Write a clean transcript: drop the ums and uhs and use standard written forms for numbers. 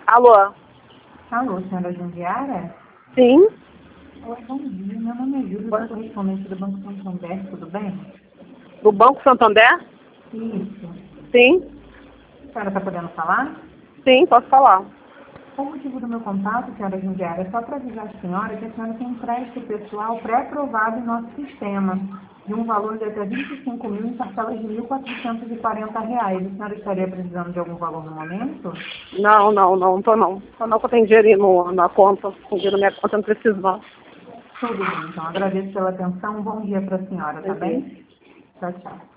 Alô? Alô, senhora Jundiara? Sim? Oi, bom dia. Meu nome é Júlia, sou correspondente do Banco Santander, tudo bem? Do Banco Santander? Isso. Sim? A senhora está podendo falar? Sim, posso falar. O motivo do meu contato, senhora Jundiara, é só para avisar a senhora que a senhora tem um crédito pessoal pré-aprovado em nosso sistema, de um valor de até 25 mil em parcelas de R$ 1.440. A senhora estaria precisando de algum valor no momento? Não tô não. Só não que eu tenho dinheiro na conta. Com dinheiro na minha conta, eu não preciso não. Tudo bem, então. Agradeço pela atenção. Um bom dia para a senhora, tá Entendi. bem? Tchau, tchau.